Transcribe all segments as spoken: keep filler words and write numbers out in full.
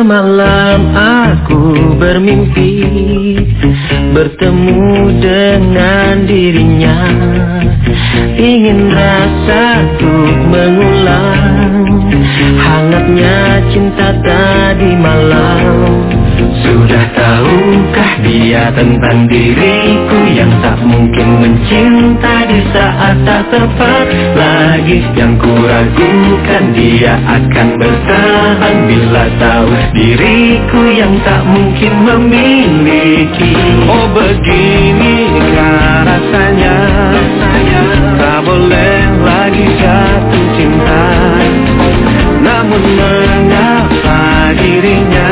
Semalam aku bermimpi bertemu dengan dirinya, ingin rasa untuk mengulang hangatnya cinta tadi malam. Sudah tahukah dia tentang diriku yang tak mungkin mencinta di saat tak tepat lagi? Yang kuragukan dia akan bertahan bila tahu diriku yang tak mungkin memiliki. Oh beginilah rasanya, tak boleh lagi jatuh cinta. Namun mengapa dirinya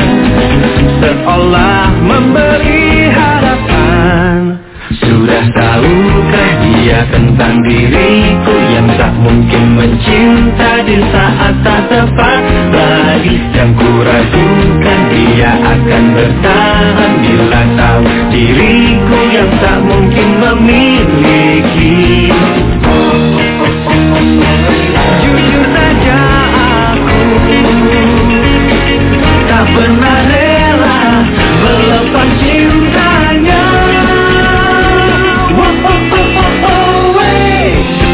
seolah memberi harapan? Sudah tahukah dia tentang diriku yang tak mungkin mencinta di saat tak tepat lagi? Yang kuragukan dia akan bertahan bila tahu diriku yang tak mungkin memiliki. Jujur saja aku tak pernah rela melepas cintanya. Oh, oh, oh, oh, oh, hey.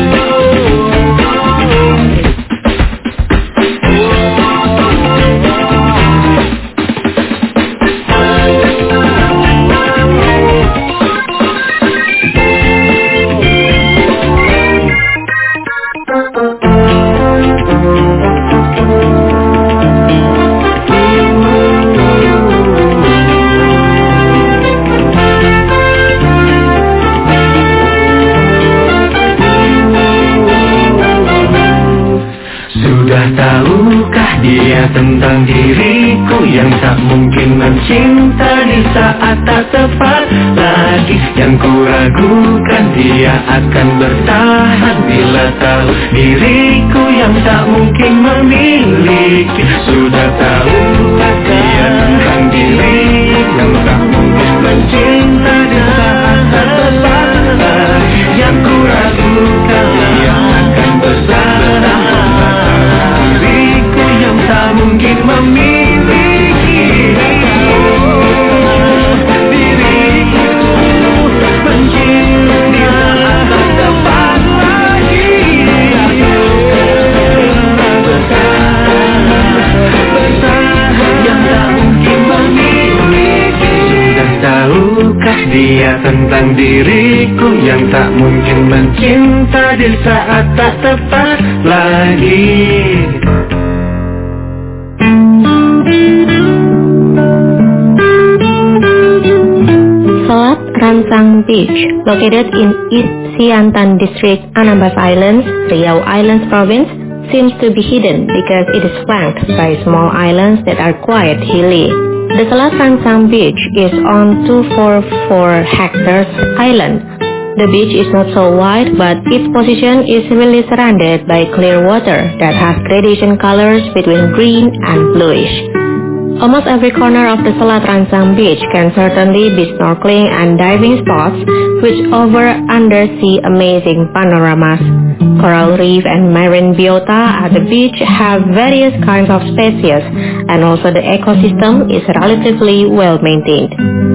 Tahukah dia tentang diriku yang tak mungkin mencinta di saat tak tepat lagi? Yang kuragukan dia akan bertahan bila tahu diriku yang tak mungkin memiliki. Sudah tahukah dia tentang diriku yang tak mungkin mencinta di saat tak tepat lagi? Yang kuragukan dia akan bertahan diriku yang tak mungkin memiliki. Oh, diriku mencinta tak tepat lagi. Bertahan yang tak mungkin memiliki. Sudah tahukah dia tentang diriku yang tak mungkin mencinta di saat tak tepat lagi? Selat Rancang Beach, located in East Siantan District, Anambas Islands, Riau Islands Province, seems to be hidden because it is flanked by small islands that are quite hilly. The Selat Rancang Beach is on two hundred forty-four hectares island. The beach is not so wide, but its position is really surrounded by clear water that has gradation colors between green and bluish. Almost every corner of the Selat Rancang Beach can certainly be snorkeling and diving spots, which offer undersea amazing panoramas. Coral reef and marine biota at the beach have various kinds of species, and also the ecosystem is relatively well maintained.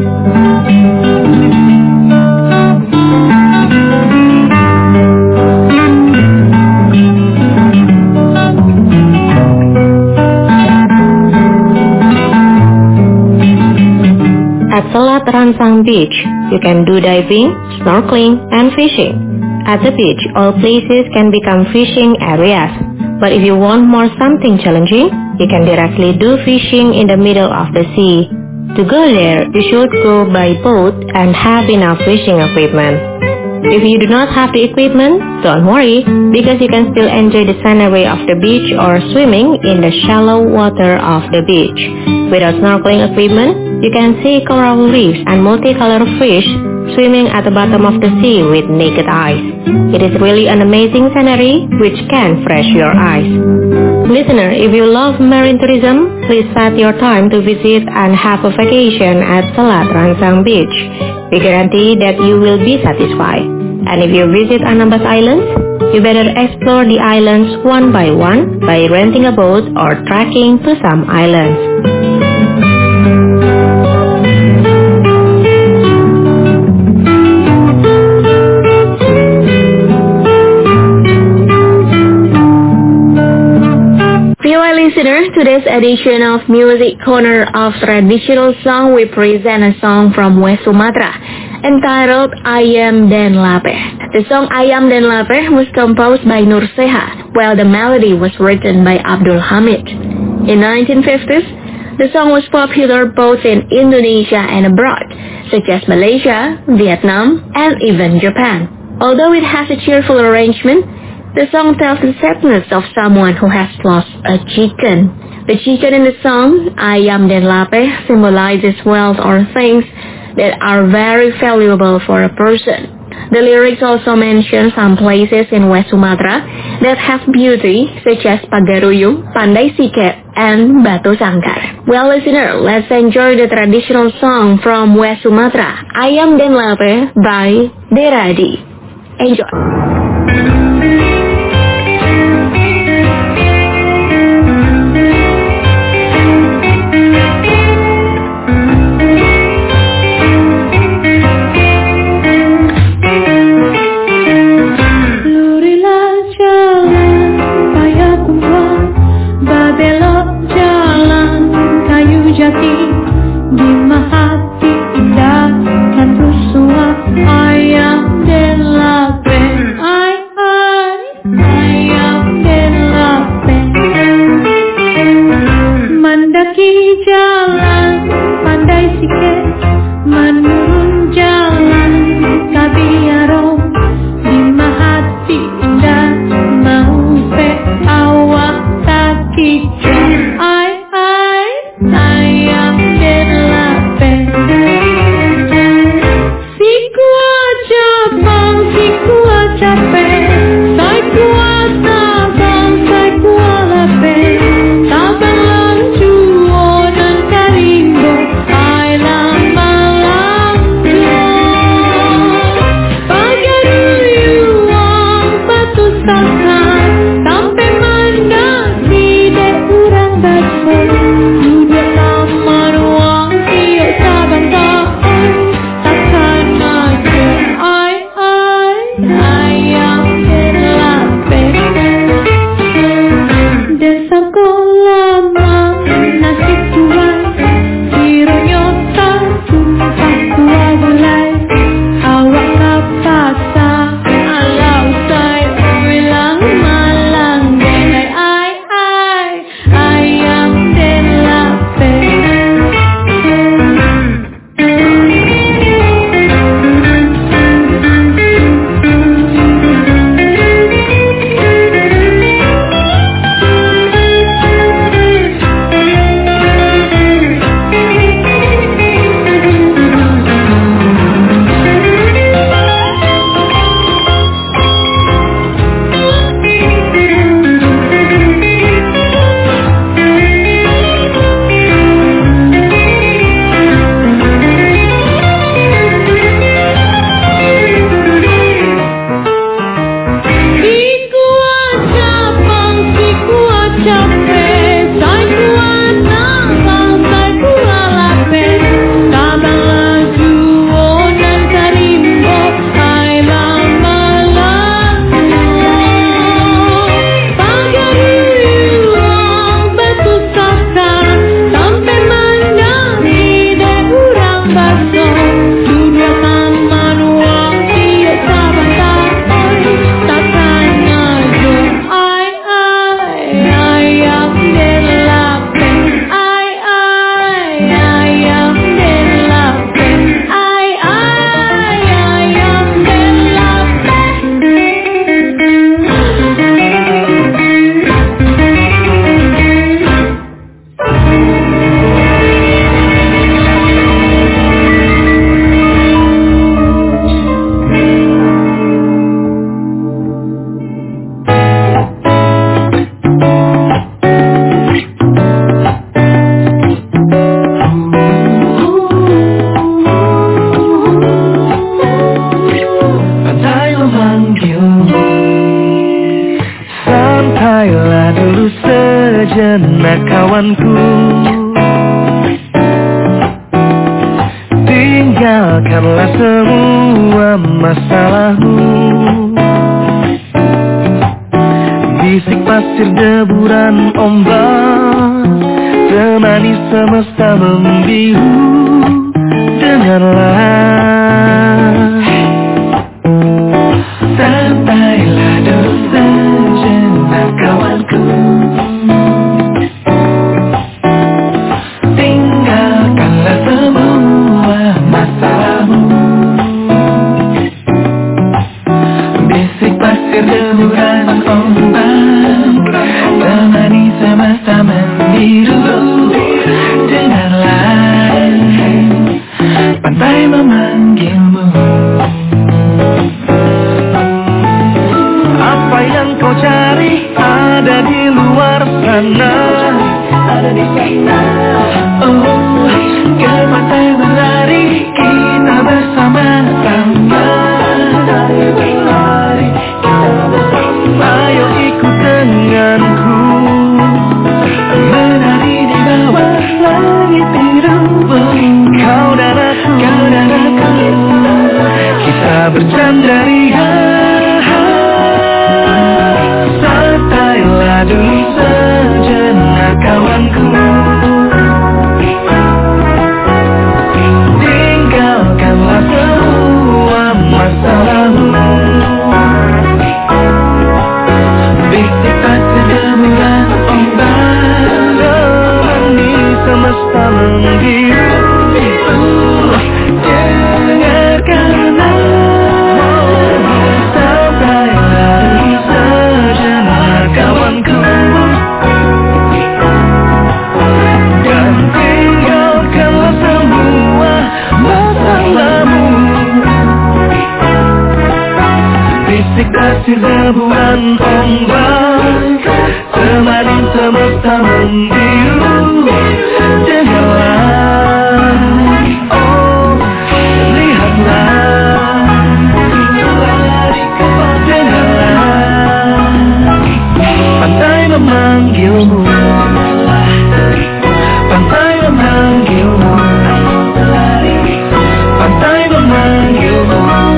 At Selat Rancang Beach, you can do diving, snorkeling, and fishing. At the beach, all places can become fishing areas. But if you want more something challenging, you can directly do fishing in the middle of the sea. To go there, you should go by boat and have enough fishing equipment. If you do not have the equipment, don't worry, because you can still enjoy the scenery of the beach or swimming in the shallow water of the beach. Without snorkeling equipment, you can see coral reefs and multicolored fish swimming at the bottom of the sea with naked eyes. It is really an amazing scenery which can fresh your eyes. Listener, if you love marine tourism, please set your time to visit and have a vacation at Selat Rancang Beach. We guarantee that you will be satisfied. And if you visit Anambas Islands, you better explore the islands one by one by renting a boat or trekking to some islands. this edition of Music Corner of Traditional Song, we present a song from West Sumatra entitled Ayam dan Lapeh. The song Ayam dan Lapeh was composed by Nur Seha, while the melody was written by Abdul Hamid. In nineteen fifties, the song was popular both in Indonesia and abroad, such as Malaysia, Vietnam, and even Japan. Although it has a cheerful arrangement, the song tells the sadness of someone who has lost a chicken. The chicken in the song, Ayam dan Lapeh, symbolizes wealth or things that are very valuable for a person. The lyrics also mention some places in West Sumatra that have beauty, such as Pagaruyung, Pandai Sike, and Batu Sangkar. Well, listener, let's enjoy the traditional song from West Sumatra, Ayam dan Lapeh by Deradi. Enjoy. sejenak kawanku, tinggalkanlah semua masalahmu. Bisik pasir deburan ombak temani semesta membiru. Dengarlah, santailah dulu sejenak kawanku. Tinggalkanlah semua masalahmu. Bisik pasir deburan ombak, temani semesta membiru. Dengarlah, pantai memanggilmu. Apa yang kau cari ada di luar sana. Ada di sana. Oh, ke pantai berlari kita bersama-sama. Berlari kita bersama. Ayo ikut denganku, menari di bawah langit biru. Kau dan aku, kau dan aku, kita bercanda ria. Santailah dulu sejenak kawanku. Tinggalkanlah semua masalahmu. Bisik pasir deburan ombak, temani semesta membiru. Dengarkanlah, santailah dulu sejenak kawanku. Dan tinggalkanlah semua masalahmu. Bisik pasir deburan ombak, temani semesta membiru. Dengarlah, oh lihatlah, dengarlah, pantai memanggilmu. Pantai memanggilmu. Pantai memanggilmu.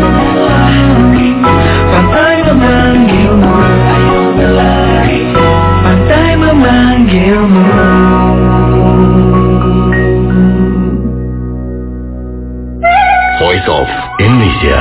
Pantai memanggilmu. Pantai memanggilmu. Voice of Indonesia.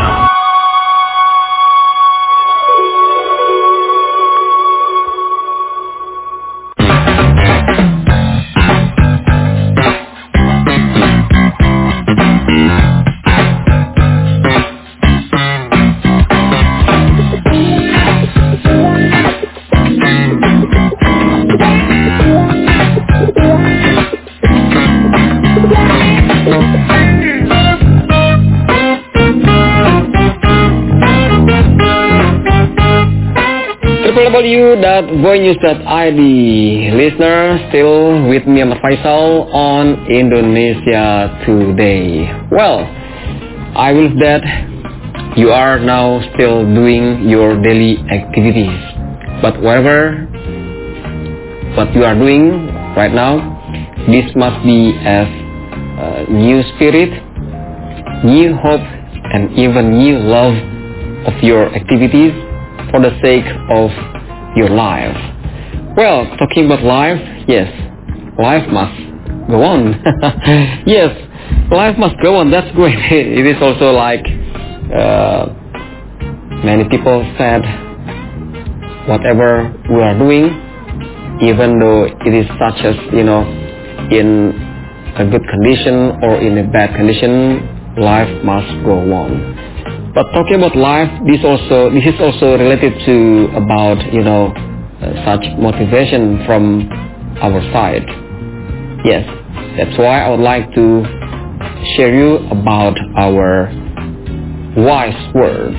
w w w dot voinews dot i d. Listener, still with me, Ahmad Faisal, on Indonesia Today. Well, I believe that you are now still doing your daily activities. But whatever what you are doing right now, this must be as a new spirit, new hope, and even new love of your activities for the sake of your life. Well, talking about life, yes, life must go on. Yes, life must go on. That's great. It is also like uh, many people said, whatever we are doing, even though it is such as, you know, in a good condition or in a bad condition, life must go on. But talking about life, this also this is also related to about, you know, uh, such motivation from our side. Yes, that's why I would like to share you about our wise word.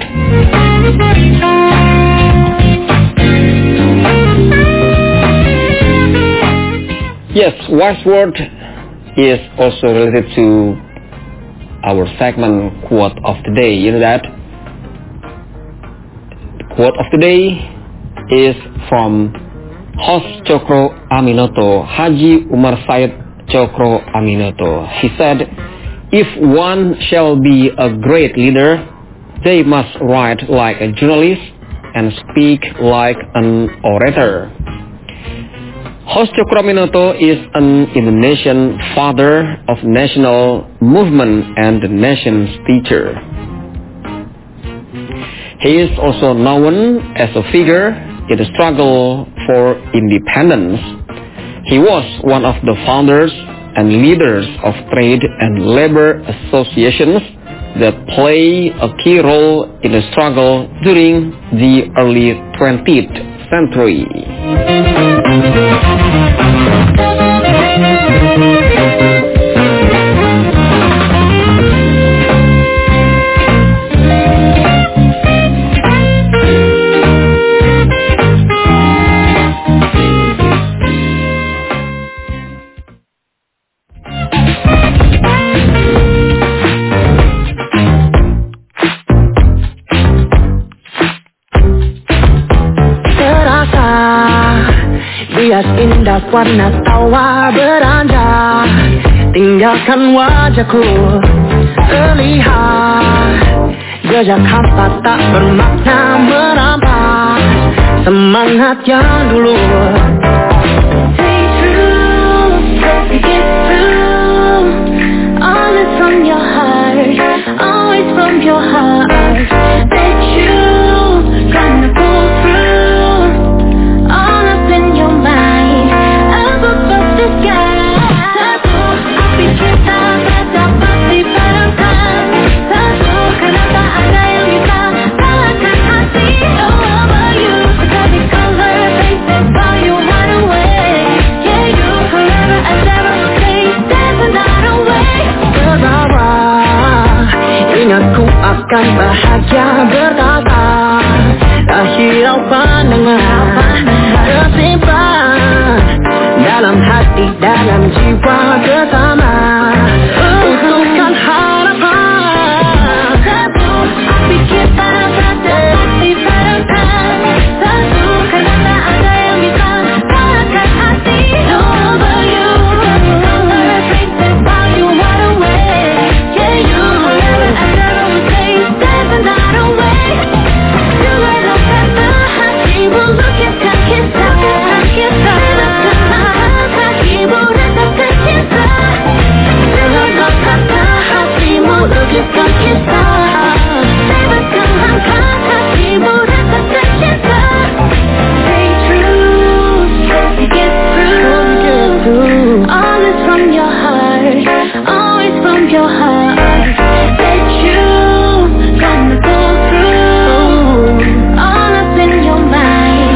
Yes, wise word is also related to our segment quote of the day. You know that? The quote of the day is from host Cokro Aminoto, Haji Umar Said Cokro Aminoto. He said, if one shall be a great leader, they must write like a journalist and speak like an orator. Host Cokroaminoto is an Indonesian father of national movement and the nation's teacher. He is also known as a figure in the struggle for independence. He was one of the founders and leaders of trade and labor associations that play a key role in the struggle during the early twentieth century. Hias indah warna tawa beranjak, tinggalkan wajahku terlihat jejak hampa tak bermakna merampas semangat yang dulu. Stay true, take it through, always from your heart, always from your heart. That you gonna go through. Ingatku akan bahagia berkata, tak hirau pandangan tersimpan dalam hati, dalam jiwa bersama untukkan harapan. Satu api kita dapat dipadamkan, satu karena tak ada yang bisa kalahkan hati. Over you, everything about you right away. Yeah, you forever and ever will stay, never not away. Segala kata hatimu lukiskan kisah, kisah hatimu ratakan cinta. Segala kata hatimu lukiskan kisah, bebaskan langkah hatimu ratakan cinta. Stay true, take it through, always from your heart, always from your heart. That you gonna go through, all up in your mind.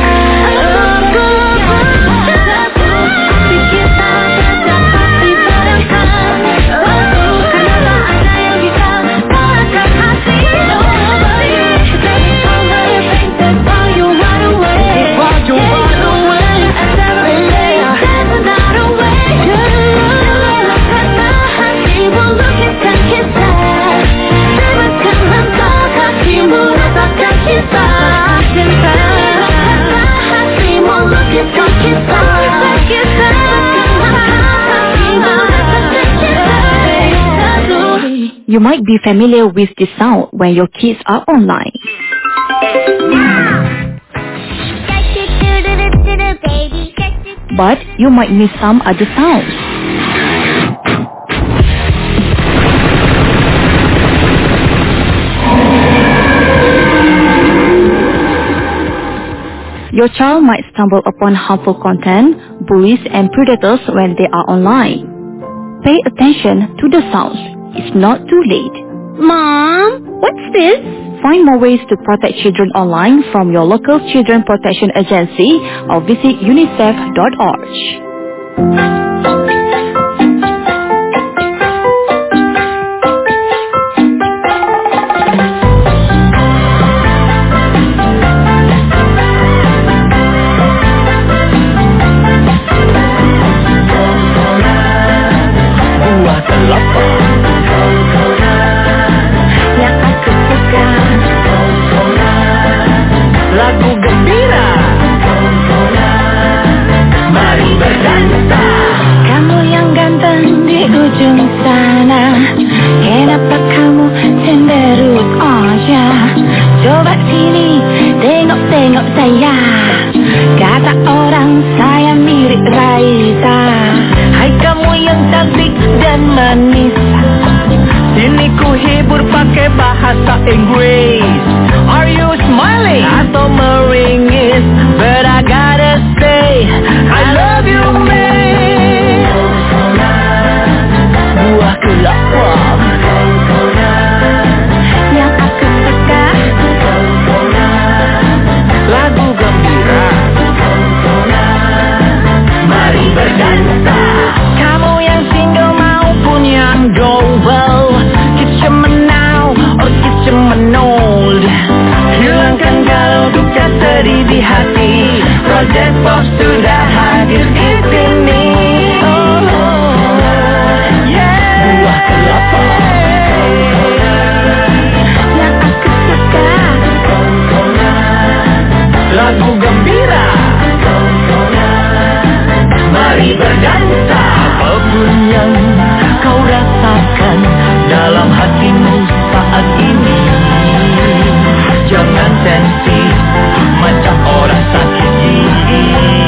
Satu api kita dapat dipadamkan, satu karena tak ada yang bisa kalahkan hati. Over you, baby, over everything about you right away. About you right away, and every day, never not away. Segala kata hatimu lukiskan kisah, bebaskan langkah hatimu ratakan cinta. Cinta hatimu lukiskan kisah, bebaskan langkah hatimu ratakan cinta. You might be familiar with this sound when your kids are online. But you might miss some other sounds. Your child might stumble upon harmful content, bullies and predators when they are online. Pay attention to the sounds. It's not too late. Mom, what's this? Find more ways to protect children online from your local Children Protection Agency or visit unicef dot org. Buah kelapa yang aku suka, lagu gembira, mari berdansa. in grace. Are you smiling? Atau meringis? But I gotta say, I love you, man. Buah kelapa yang aku suka, lagu gembira, mari berdansa. Kamu yang single maupun yang double, kiss them now or kiss them old. Hilangkan galau duka sedih di hati. Project Pop sudah hadir di sini. Buah kelapa yang aku suka, lagu gembira, mari berdansa. Apapun yang kau rasakan dalam hatimu saat ini, jangan sensi macam orang sakit gigi.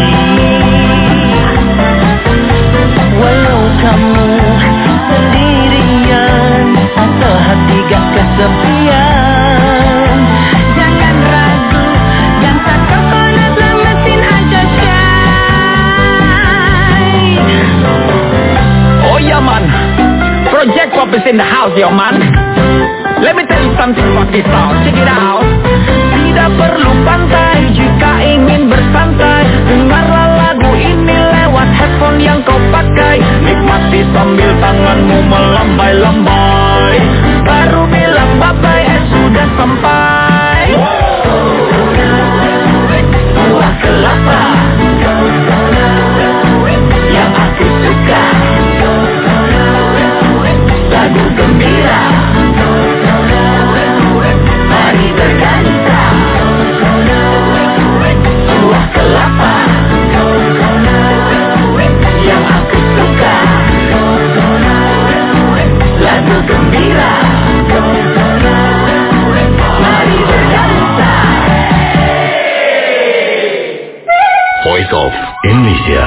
Walau kamu sendirian atau hati gak kesepian, jangan ragu, yang tak kepenatlah mesin aja shine. Oh yeah man, Project Pop is in the house yo man. Let me tell you something about this sound, check it out. Tidak perlu pantai jika ingin bersantai. Dengarlah lagu ini lewat headphone yang kau pakai. Nikmati sambil tanganmu melambai-lambai. Baru bilang bye-bye, eh sudah sampai. Buah kelapa yang aku suka, lagu gembira, mari berdansa. Buah kelapa yang aku suka, lagu gembira, mari berdansa. Voice of Indonesia.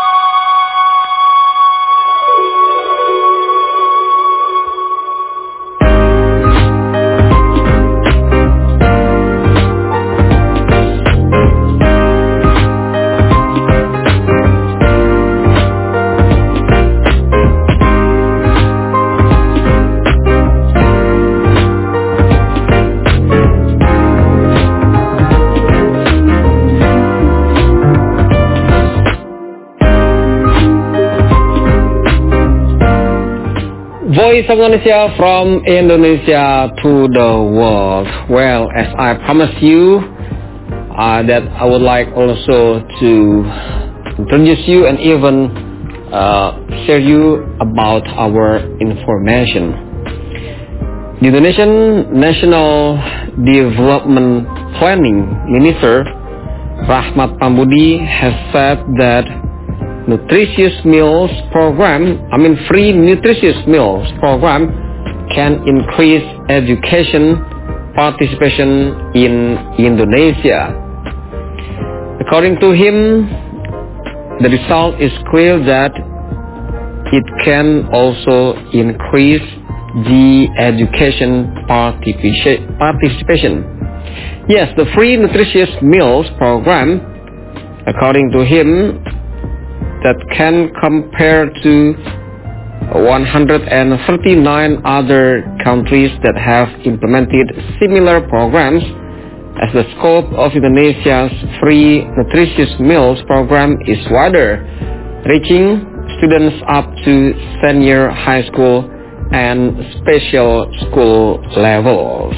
Voice of Indonesia from Indonesia to the world. Well, as I promised you, uh, that I would like also to introduce you and even uh, share you about our information. The Indonesian National Development Planning Minister Rahmat Pambudi has said that nutritious meals program, I mean free nutritious meals program can increase education participation in Indonesia. According to him, the result is clear that it can also increase the education participation. Yes, the free nutritious meals program, according to him, that can compare to one hundred thirty-nine other countries that have implemented similar programs, as the scope of Indonesia's free nutritious meals program is wider, reaching students up to senior high school and special school levels.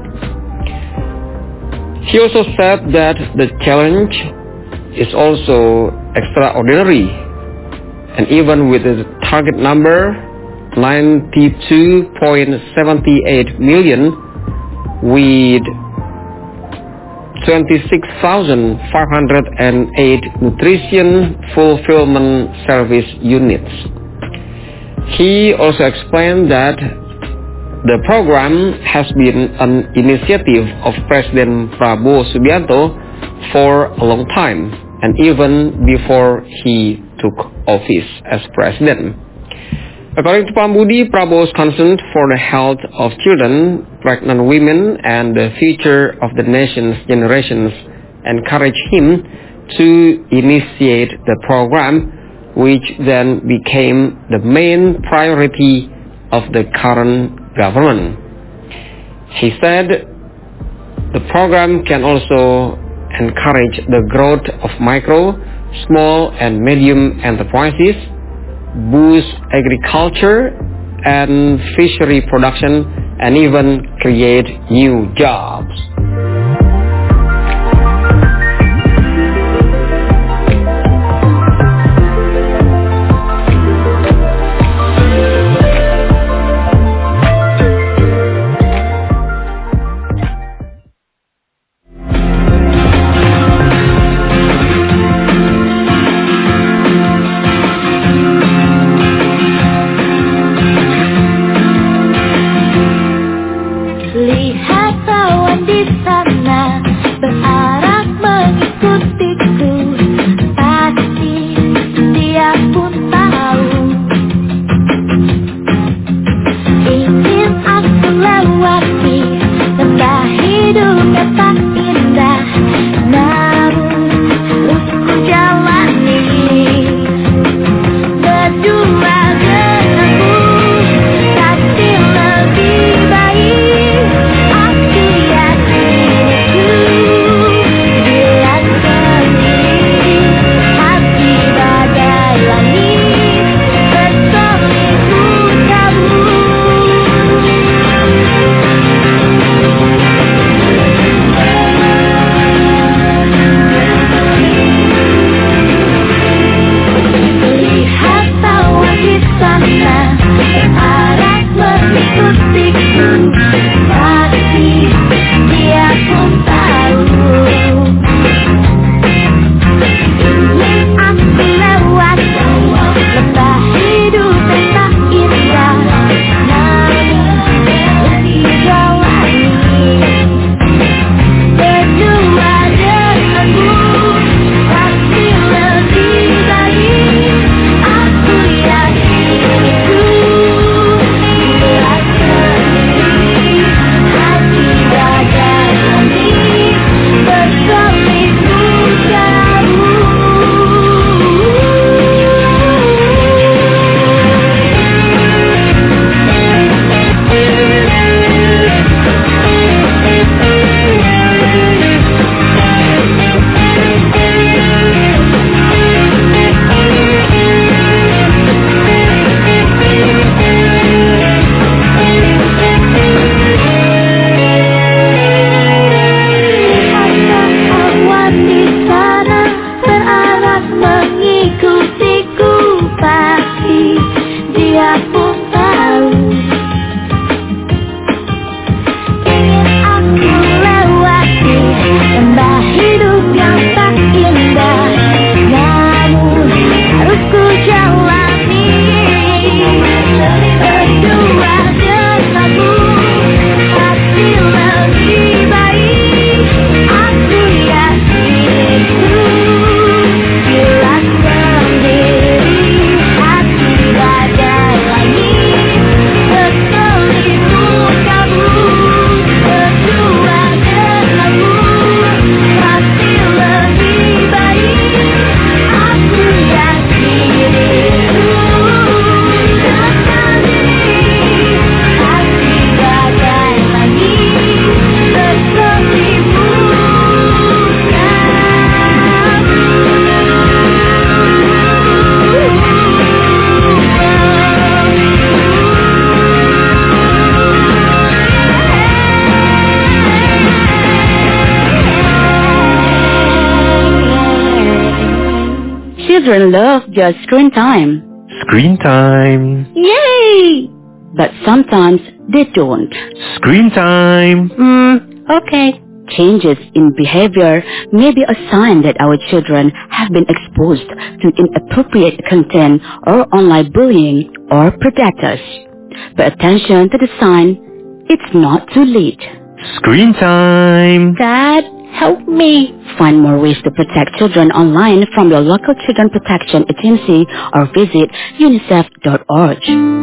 He also said that the challenge is also extraordinary, and even with the target number ninety-two point seven eight million, with twenty-six thousand five hundred eight nutrition fulfillment service units. He also explained that the program has been an initiative of President Prabowo Subianto for a long time, and even before he took office as president. According to Pambudi, Prabowo's concern for the health of children, pregnant women, and the future of the nation's generations encouraged him to initiate the program, which then became the main priority of the current government. He said the program can also encourage the growth of micro, small, and medium enterprises, boost agriculture and fishery production, and even create new jobs. Children love just screen time. Screen time. Yay! But sometimes they don't. Screen time. Hmm, okay. Changes in behavior may be a sign that our children have been exposed to inappropriate content or online bullying or predators. Pay attention to the sign. It's not too late. Screen time. Dad, help me. Find more ways to protect children online from your local children protection agency or visit unicef dot org.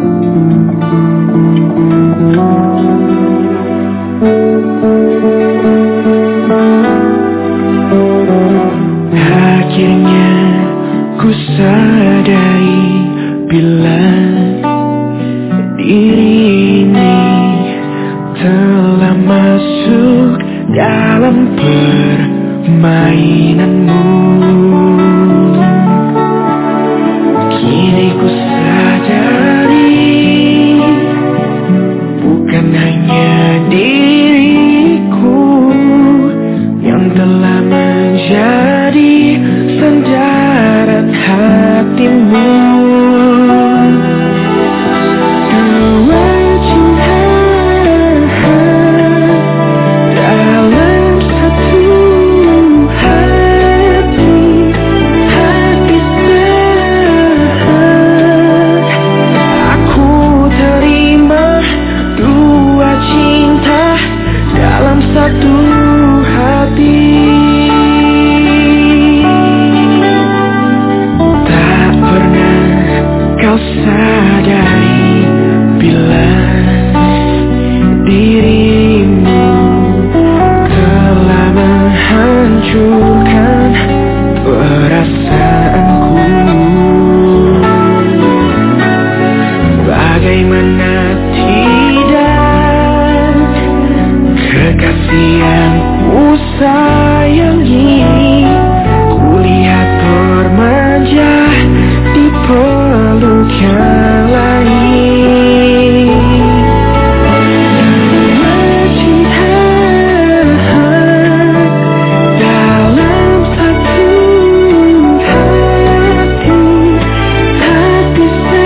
Akhirnya ku sadari bila diri ini telah masuk dalam permainanmu. Kini ku sadari bukan hanya diriku yang telah menjadi sandaran hatimu. Dua cinta dalam satu hati, hati sehat. Aku terima dua cinta dalam satu hati. Kau sadari bila dirimu telah menghancurkan perasaanku. Bagaimana tidak, kekasih yang ku sayangi, kulihat bermanja di peluk yang lain. Dua cinta dalam satu hati, hati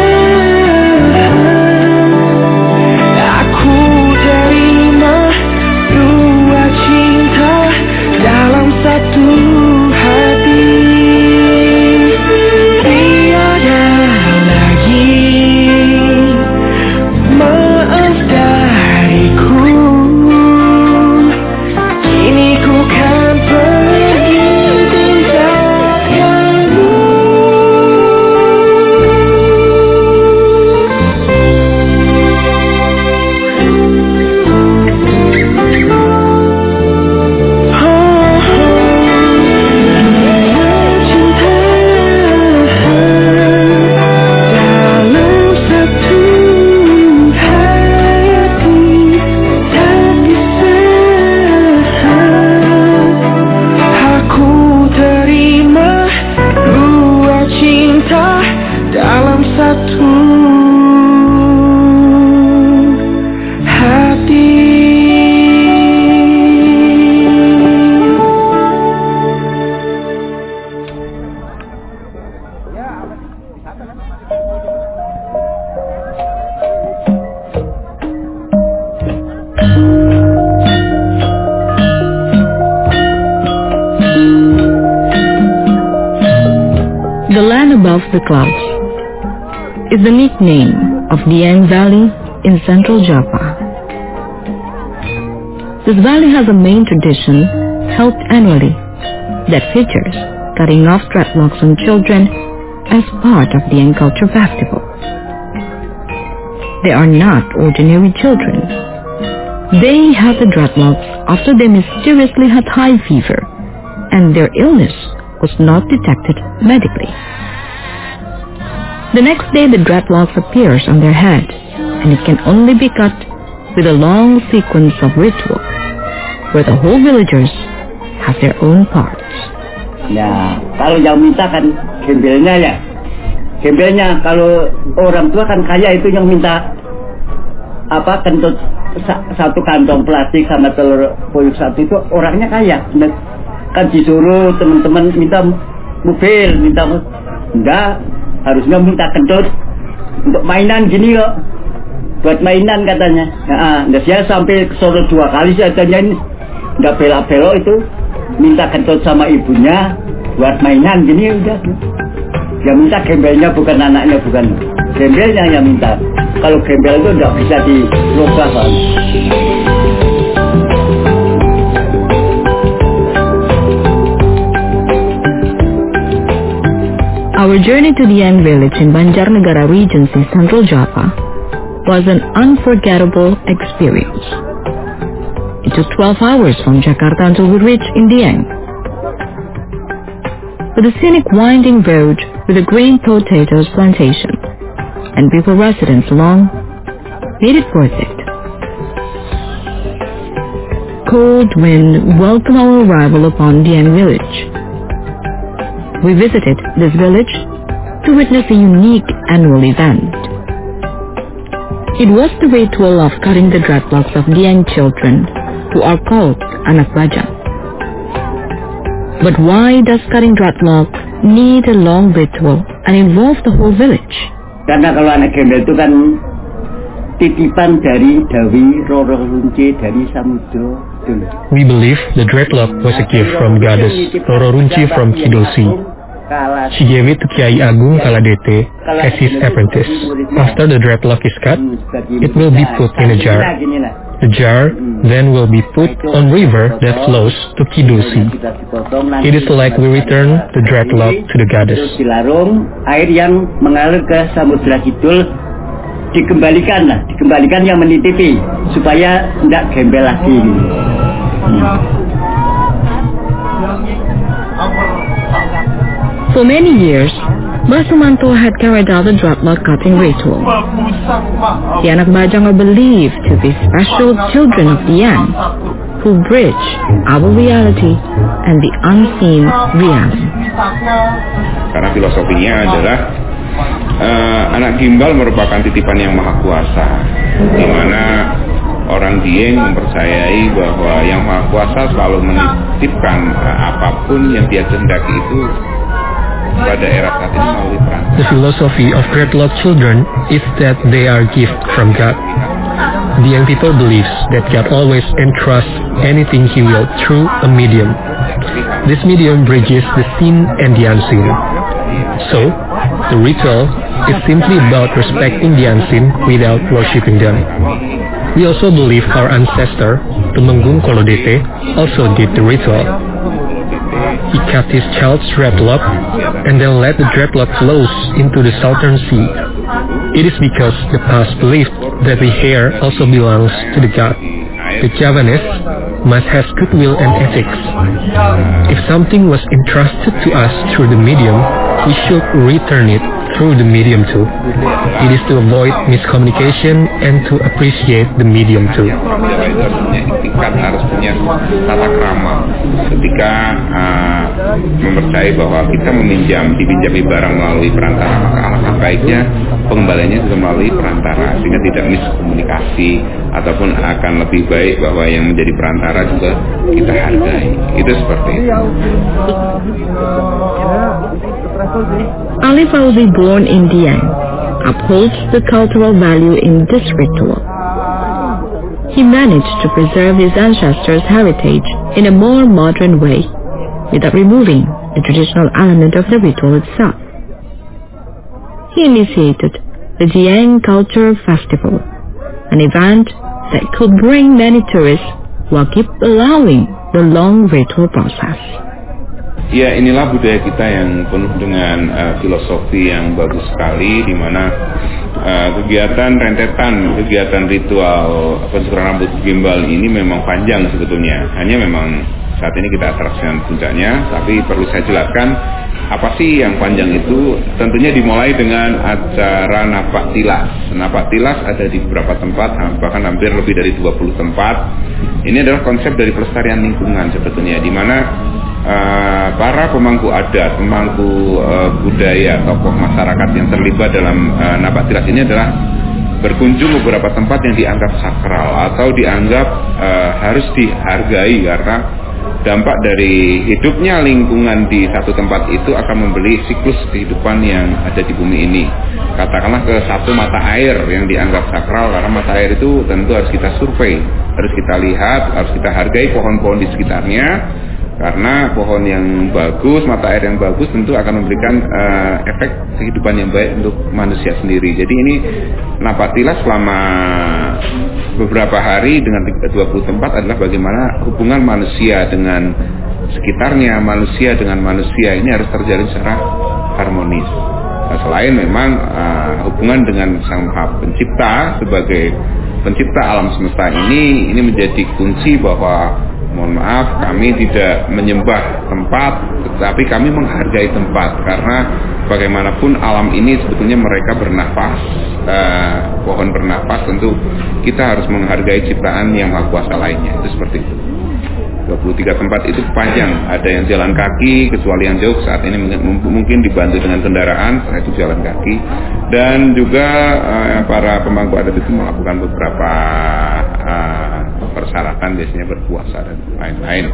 sehat. Aku terima dua cinta dalam satu hati. The land above the clouds is the nickname of Dieng Valley in central Java. This valley has a main tradition held annually that features cutting off dreadlocks on children as part of the Dieng Culture Festival. They are not ordinary children. They have the dreadlocks after they mysteriously had high fever and their illness was not detected medically. The next day the dreadlocks appears on their head and it can only be cut with a long sequence of ritual where the whole villagers have their own parts. Ya, kalau yang minta kan gembelnya ya. Gembelnya kalau orang tua kan kaya itu yang minta apa kentut satu kantong plastik sama telur puyuh satu itu orangnya kaya. Kan disuruh teman-teman minta mobil, minta enggak, harusnya minta kentut untuk mainan gini kok, buat mainan katanya. Nah, nah saya sampai ke Solo dua kali saya tanyain, enggak bela-belo itu minta kentut sama ibunya buat mainan gini udah. Yang minta gembelnya bukan anaknya, bukan gembelnya yang minta. Kalau gembel itu enggak bisa dirubah kan. journey to Dieng village in Banjarnegara Regency, Central Java was an unforgettable experience. It took twelve hours from Jakarta until we reached in Dieng. With a scenic winding road with a green potatoes plantation and people residents along, made it worth it. Cold wind welcomed our arrival upon Dieng village. We visited this village to witness a unique annual event. It was the ritual of cutting the dreadlocks of Dieng children, who are called anak bajang. But why does cutting dreadlock need a long ritual and involve the whole village? Karena kalau anak gembel itu kan titipan dari Dewi Roro Runci dari Samudra. We believe the dreadlock was a gift from goddess Roro Runci from Kidul Sea. She gave it to Kiai Agung Kaladete as his apprentice. After the dreadlock is cut, it will be put in a jar. The jar then will be put on river that flows to Kidul Sea. It is like we return the dreadlock to the goddess. Dilarung, air yang mengalir ke Samudra Kidul dikembalikan lah, dikembalikan yang menitipi supaya tidak gembel lagi. For many years, Mbah Sumanto had carried out the dreadlock cutting ritual. The anak bajang are believed to be special children of Dieng, who bridge our reality and the unseen reality. Karena filosofinya adalah uh, anak gimbal merupakan titipan yang maha kuasa, di mana orang Dieng mempercayai bahwa yang maha kuasa selalu menitipkan uh, apapun yang dia kehendaki itu pada era saat ini melalui perantara. The philosophy of dreadlock children is that they are gift from God. The young people believes that God always entrusts anything He will through a medium. This medium bridges the seen and the unseen. So, the ritual is simply about respecting the unseen without worshipping them. We also believe our ancestor, Tumenggung Kolodete, also did the ritual. He cut his child's dreadlock and then let the dreadlock flows into the southern sea. It is because the past believed that the hair also belongs to the god. The Javanese must have goodwill and ethics. If something was entrusted to us through the medium, we should return it through the medium too. It is to avoid miscommunication and to appreciate the medium too. Etikat harus punya tata krama ketika uh, mempercayai bahwa kita meminjam, dipinjami barang melalui perantara, maka alangkah baiknya pengembaliannya juga melalui perantara sehingga tidak miskomunikasi, ataupun akan lebih baik bahwa yang menjadi perantara juga kita hargai. Itu seperti itu. Ali Fauzi, born in Dieng, upholds the cultural value in this ritual. He managed to preserve his ancestors' heritage in a more modern way, without removing the traditional element of the ritual itself. He initiated the Dieng Culture Festival, an event that could bring many tourists while keep allowing the long ritual process. Ya, inilah budaya kita yang penuh dengan uh, filosofi yang bagus sekali, di mana uh, kegiatan rentetan, kegiatan ritual pencukuran rambut gimbal ini memang panjang sebetulnya. Hanya memang saat ini kita atraksikan puncaknya, tapi perlu saya jelaskan apa sih yang panjang itu. Tentunya dimulai dengan acara napak tilas. Napak tilas ada di beberapa tempat, bahkan hampir lebih dari dua puluh tempat. Ini adalah konsep dari pelestarian lingkungan sebetulnya, di mana Uh, para pemangku adat, pemangku uh, budaya, tokoh masyarakat yang terlibat dalam uh, napak tilas ini adalah berkunjung beberapa tempat yang dianggap sakral atau dianggap uh, harus dihargai, karena dampak dari hidupnya lingkungan di satu tempat itu akan membeli siklus kehidupan yang ada di bumi ini. Katakanlah ke satu mata air yang dianggap sakral, karena mata air itu tentu harus kita survei, harus kita lihat, harus kita hargai pohon-pohon di sekitarnya. Karena pohon yang bagus, mata air yang bagus tentu akan memberikan uh, efek kehidupan yang baik untuk manusia sendiri. Jadi ini napak tilas selama beberapa hari dengan dua puluh tempat adalah bagaimana hubungan manusia dengan sekitarnya, manusia dengan manusia ini harus terjalin secara harmonis. Nah, selain memang uh, hubungan dengan Sang Maha Pencipta sebagai pencipta alam semesta ini, ini menjadi kunci bahwa mohon maaf kami tidak menyembah tempat, tetapi kami menghargai tempat, karena bagaimanapun alam ini sebetulnya mereka bernafas, uh, pohon bernafas, tentu kita harus menghargai ciptaan yang maha kuasa lainnya. Itu seperti itu. dua puluh tiga tempat itu panjang, ada yang jalan kaki, kecuali yang jauh saat ini mungkin dibantu dengan kendaraan, setelah itu jalan kaki, dan juga uh, para pemangku adat itu melakukan beberapa uh, persyaratan, biasanya berpuasa dan lain-lain.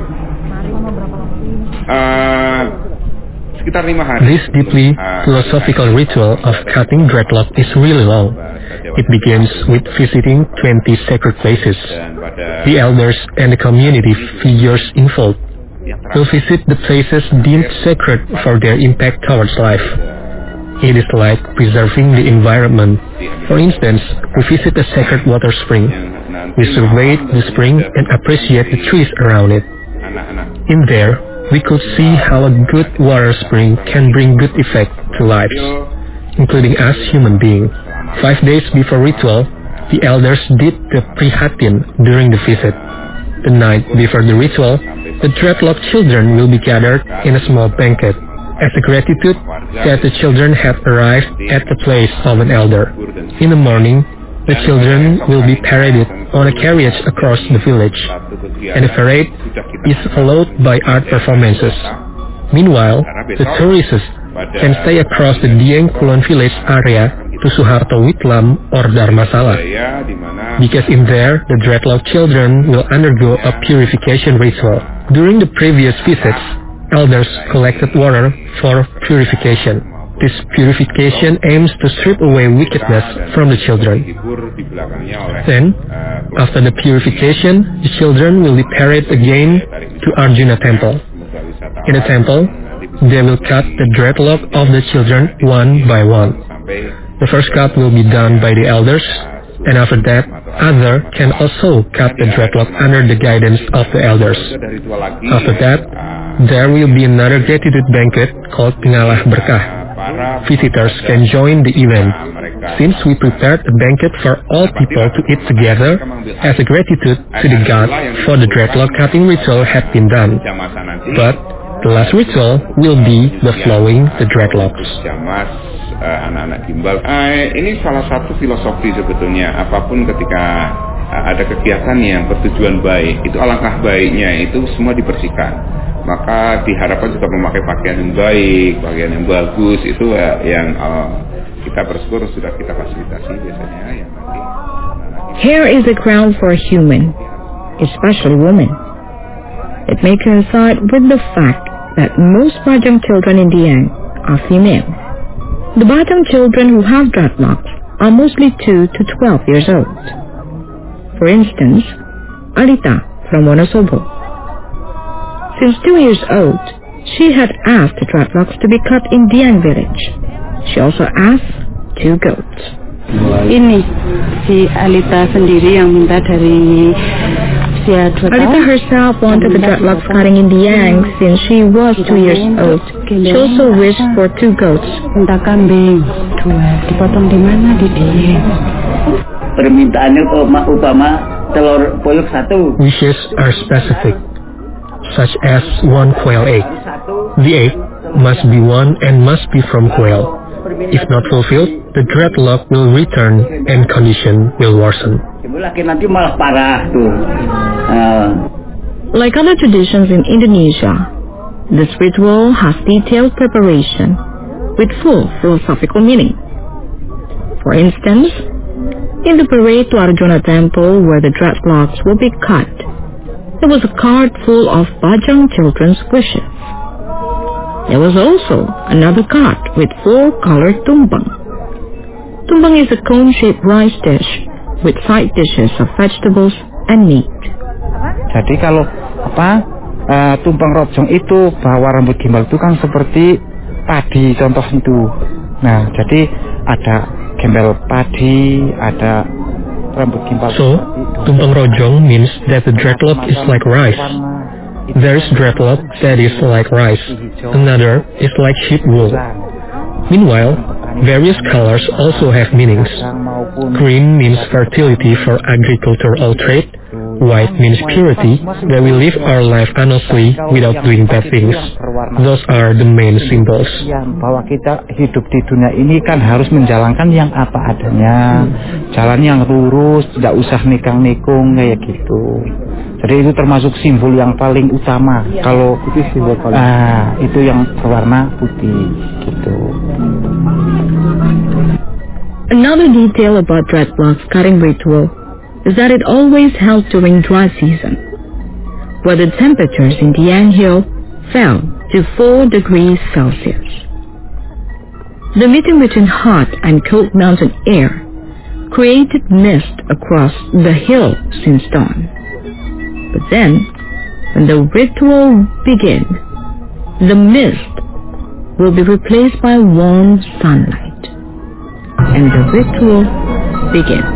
Uh, sekitar lima hari. This deeply philosophical ritual of cutting dreadlock is really long. It begins with visiting twenty sacred places. The elders and the community figures involved will visit the places deemed sacred for their impact towards life. It is like preserving the environment. For instance, we visit a sacred water spring. We survey the spring and appreciate the trees around it. In there, we could see how a good water spring can bring good effect to lives, including us human beings. Five days before ritual, the elders did the prihatin during the visit. The night before the ritual, the dreadlock children will be gathered in a small banquet as a gratitude that the children had arrived at the place of an elder. In the morning, the children will be paraded on a carriage across the village, and the parade is followed by art performances. Meanwhile, the tourists can stay across the Dieng Kulon village area to Suharto Witlam or Dharmasala, because in there the dreadlock children will undergo a purification ritual. During the previous visits, elders collected water for purification. This purification aims to strip away wickedness from the children. Then, after the purification, the children will be carried again to Arjuna temple. In the temple, they will cut the dreadlock of the children one by one. The first cut will be done by the elders, and after that, others can also cut the dreadlock under the guidance of the elders. After that, there will be another gratitude banquet called Pengalah Berkah. Visitors can join the event, since we prepared a banquet for all people to eat together as a gratitude to the God for the dreadlock cutting ritual had been done. But the last ritual will be the flowing the dreadlocks. Uh, anak-anak gimbal. Uh, ini salah satu filosofi sebetulnya. Apapun ketika uh, ada kegiatan yang bertujuan baik, itu alangkah baiknya itu semua dibersihkan. Maka diharapkan juga memakai pakaian yang baik, pakaian yang bagus. Itu uh, yang uh, kita bersyukur sudah kita fasilitasi biasanya. Yang nanti, Hair is a crown for a human, especially women. It may coincide with the fact that most Bajang children in Dieng are female. The Bajang children who have dreadlocks are mostly two to twelve years old. For instance, Alita from Wonosobo. Since two years old, she had asked the dreadlocks to be cut in Dieng village. She also asked two goats. Ini si Alita sendiri yang minta dari Alita herself wanted the dreadlocks cutting in Dieng since she was two years old. She also wished for two goats. Minta kambing dua, dipotong di mana? Di Dieng. Permintaannya upama telur puyuh satu. Wishes are specific, such as one quail egg. The egg must be one and must be from quail. If not fulfilled, the dreadlock will return and condition will worsen. Nanti malah parah tuh. Uh. Like other traditions in Indonesia, this ritual has detailed preparation with full philosophical meaning. For instance, in the parade to Arjuna temple where the dreadlocks will be cut, there was a cart full of Bajang children's wishes. There was also another cart with four colored tumpeng. Tumpeng is a cone-shaped rice dish with side dishes of vegetables and meat. Jadi kalau apa uh, tumpeng rojong itu bahwa rambut gimbal itu kan seperti padi contoh itu. Nah, jadi ada gembel padi, ada rambut gimbal. So, tumpeng rojong means that the dreadlock is like rice. There is dreadlock that is like rice. Another is like sheep wool. Meanwhile, Various colors also have meanings. Green means fertility for agricultural trade. White means purity, that we live our life honestly without doing bad things. Those are the main symbols. Bahwa kita hidup di dunia ini kan harus menjalankan yang apa adanya, jalan yang lurus, tidak usah nikang-nikung kayak gitu. Jadi itu termasuk simbol yang paling utama. Kalau putih simbol paling. Ah, itu yang berwarna putih gitu. Another detail about dreadlocks cutting ritual is that it always held during dry season, where the temperatures in the anthill fell to four degrees Celsius. The meeting between hot and cold mountain air created mist across the hill since dawn. But then, when the ritual begins, the mist will be replaced by warm sunlight, and the ritual begins.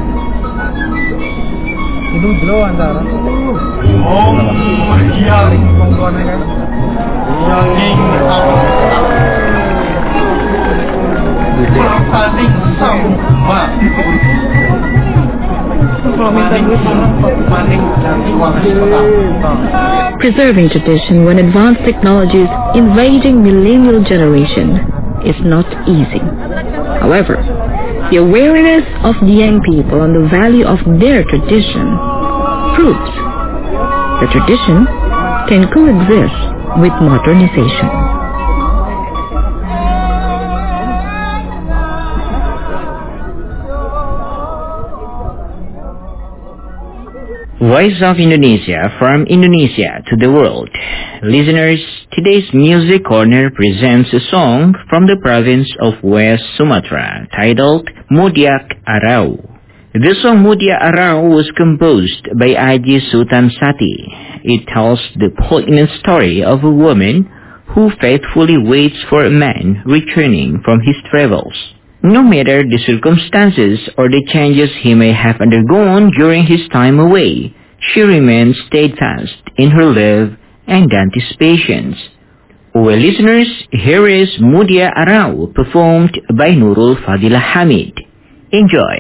Itu dulu antara oh iya pengkonnya kan yang paling sama Preserving tradition when advanced technologies invading millennial generation is not easy. However, the awareness of the young people on the value of their tradition proves that tradition can coexist with modernization. Voice of Indonesia from Indonesia to the world. Listeners, today's Music Corner presents a song from the province of West Sumatra titled Mudiak Arau. The song Mudiak Arau was composed by Aji Sultan Sati. It tells the poignant story of a woman who faithfully waits for a man returning from his travels. No matter the circumstances or the changes he may have undergone during his time away, she remains steadfast in her love and anticipations. Well, listeners, here is Mudiak Arau performed by Nurul Fadilah Hamid. Enjoy.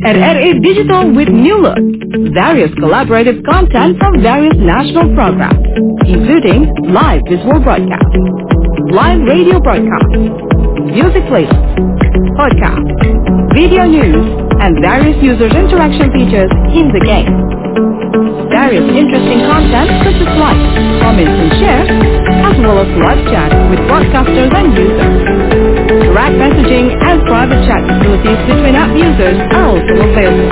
at R A Digital with new look. Various collaborative content from various national programs, including live visual broadcast, live radio broadcast, music playlists, podcast, video news, and various users interaction features in the game. Various interesting content such as like, comment and share, as well as live chat with broadcasters and users. Direct messaging and private chat facilities between app users are also available.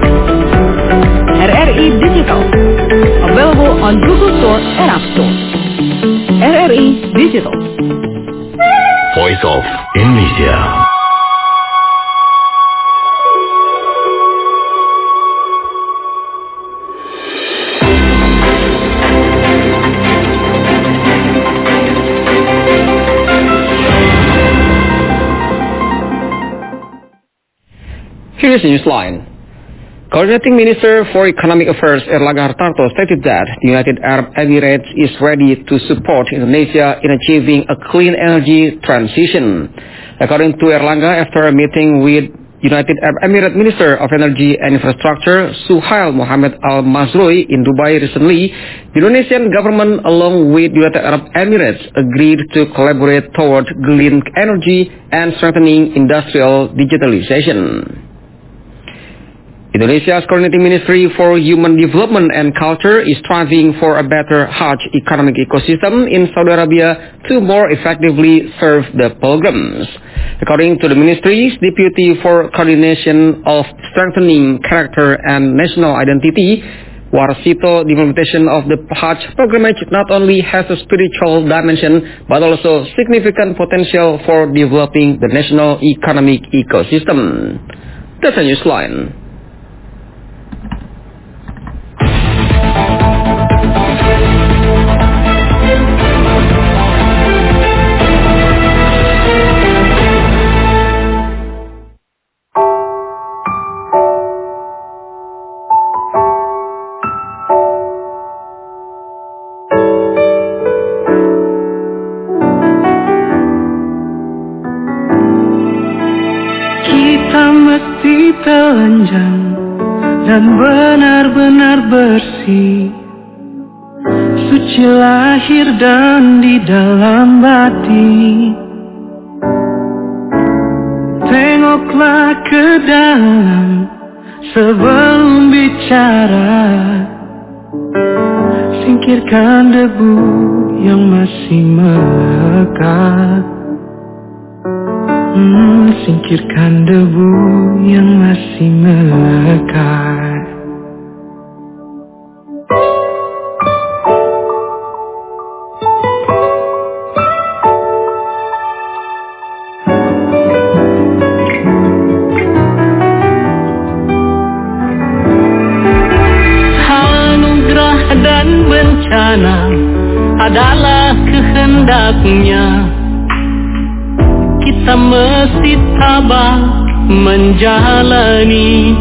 R R I Digital, available on Google Store and App Store. R R I Digital. Voice of Indonesia. Here is the newsline. Coordinating Minister for Economic Affairs Erlangga Hartarto stated that the United Arab Emirates is ready to support Indonesia in achieving a clean energy transition. According to Erlangga, after a meeting with United Arab Emirates Minister of Energy and Infrastructure Suhail Mohammed Al Mazrui in Dubai recently, the Indonesian government along with United Arab Emirates agreed to collaborate toward clean energy and strengthening industrial digitalization. Indonesia's Coordinating Ministry for Human Development and Culture is striving for a better Hajj economic ecosystem in Saudi Arabia to more effectively serve the pilgrims. According to the ministry's Deputy for Coordination of Strengthening Character and National Identity, Warsito, the implementation of the Hajj pilgrimage not only has a spiritual dimension but also significant potential for developing the national economic ecosystem. That's a newsline. Telanjang dan benar-benar bersih, suci lahir dan di dalam batin. Tengoklah ke dalam sebelum bicara, singkirkan debu yang masih melekat. Hmm, singkirkan debu yang masih melekat. Anugerah dan bencana adalah kehendaknya. Kita mesti tabah menjalani.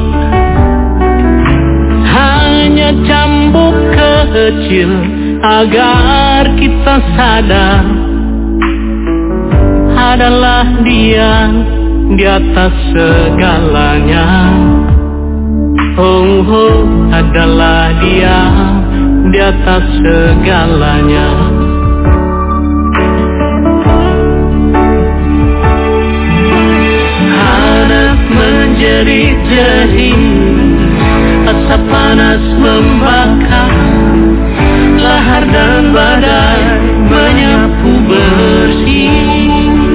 Hanya cambuk kecil agar kita sadar adalah Dia di atas segalanya. Oh, oh, adalah Dia di atas segalanya. Jerit-jerit, asap panas membakar, lahar dan badai menyapu bersih.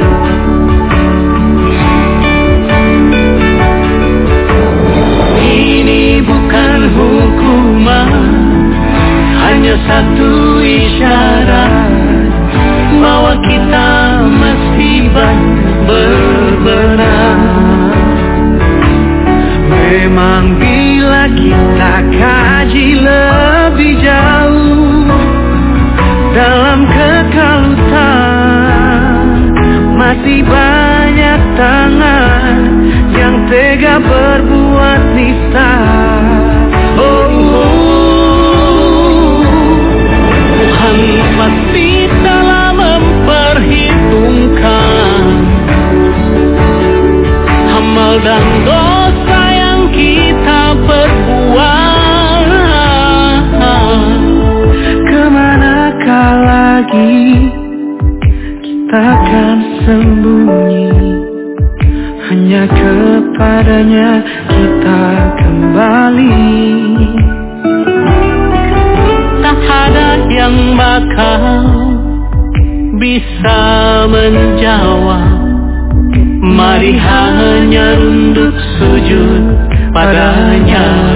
Ini bukan hukuman, hanya satu isyarat bahwa kita mesti berbenah. Memang bila kita kaji lebih jauh dalam kekalutan, masih banyak tangan yang tega berbuat nista. Oh, Tuhan pasti telah memperhitungkan amal dan dosa yang kita bersembunyi, hanya kepadanya kita kembali. Tak ada yang bakal bisa menjawab. Mari hanya runduk sujud padanya.